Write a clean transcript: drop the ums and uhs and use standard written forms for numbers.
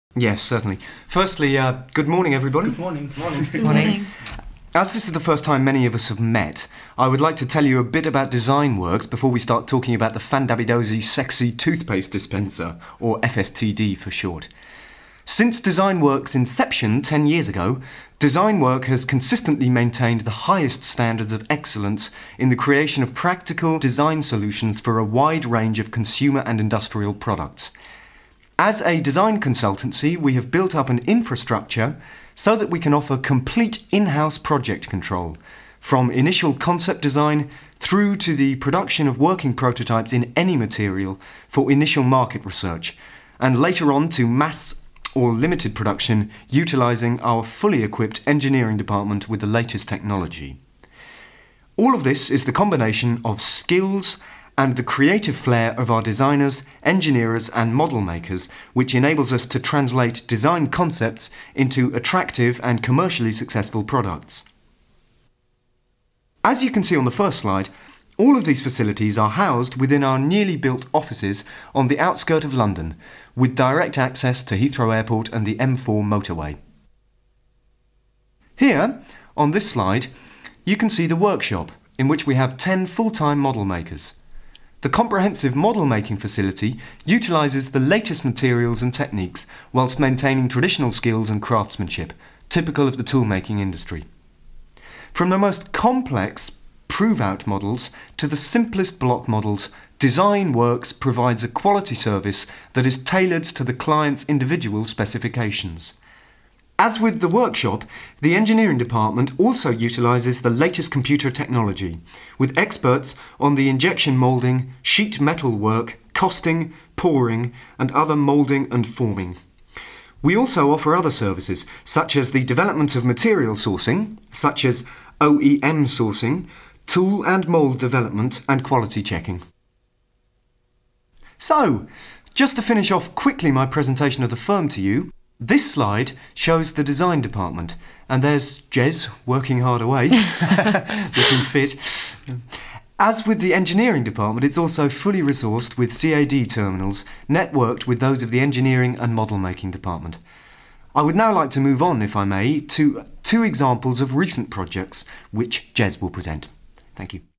Yes, certainly. Firstly, good morning, everybody. Good morning. Morning. Good morning. As this is the first time many of us have met, I would like to tell you a bit about DesignWorks before we start talking about the Fandabidosi Sexy Toothpaste Dispenser, or FSTD for short. Since DesignWorks' inception 10 years ago, DesignWorks has consistently maintained the highest standards of excellence in the creation of practical design solutions for a wide range of consumer and industrial products. As a design consultancy, we have built up an infrastructure so that we can offer complete in-house project control, from initial concept design through to the production of working prototypes in any material for initial market research, and later on to mass or limited production utilising our fully equipped engineering department with the latest technology. All of this is the combination of skills and the creative flair of our designers, engineers and model makers, which enables us to translate design concepts into attractive and commercially successful products. As you can see on the first slide, all of these facilities are housed within our newly built offices on the outskirts of London, with direct access to Heathrow Airport and the M4 motorway. Here, on this slide, you can see the workshop, in which we have 10 full-time model makers. The comprehensive model-making facility utilises the latest materials and techniques whilst maintaining traditional skills and craftsmanship, typical of the tool-making industry. From the most complex prove-out models to the simplest block models, DesignWorks provides a quality service that is tailored to the client's individual specifications. As with the workshop, the engineering department also utilises the latest computer technology, with experts on the injection moulding, sheet metal work, costing, pouring, and other moulding and forming. We also offer other services, such as the development of material sourcing, such as OEM sourcing, tool and mould development, and quality checking. So, just to finish off quickly my presentation of the firm to you, this slide shows the design department, and there's Jez working hard away, looking fit. As with the engineering department, it's also fully resourced with CAD terminals, networked with those of the engineering and model making department. I would now like to move on, if I may, to two examples of recent projects which Jez will present. Thank you.